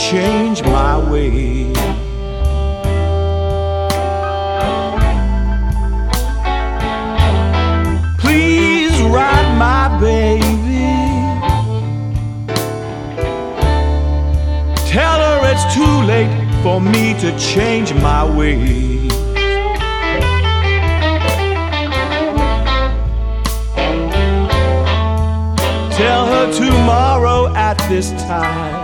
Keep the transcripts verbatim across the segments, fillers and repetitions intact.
change my way. Please ride my baby. Tell her it's too late for me to change my way. Tell her tomorrow at this time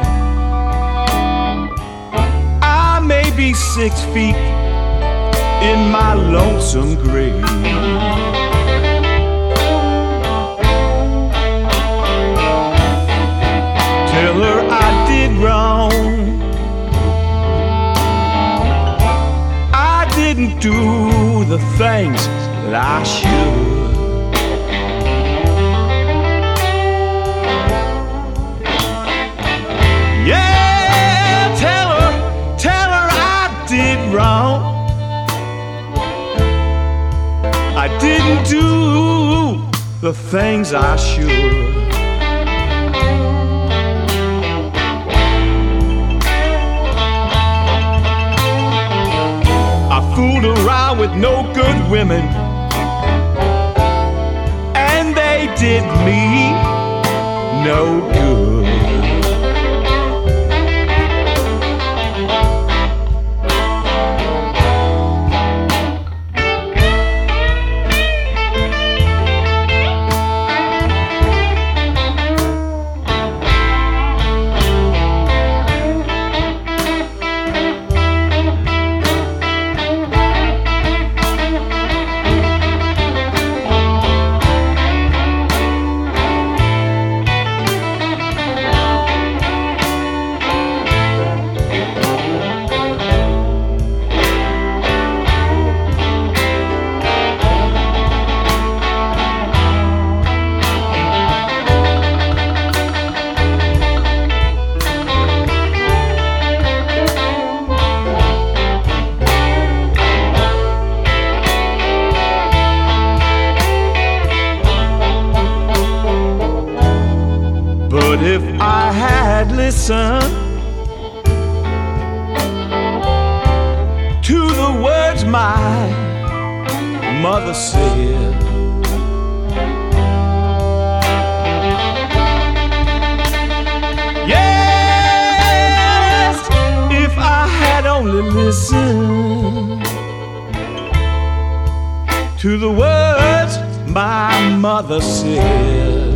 I may be six feet in my lonesome grave. Tell her I did wrong, I didn't do the things that I should. Yeah, tell her, tell her I did wrong. I didn't do the things I should. I fooled around with no good women, and they did me no good. But if I had listened to the words my mother said, yes, if I had only listened to the words my mother said,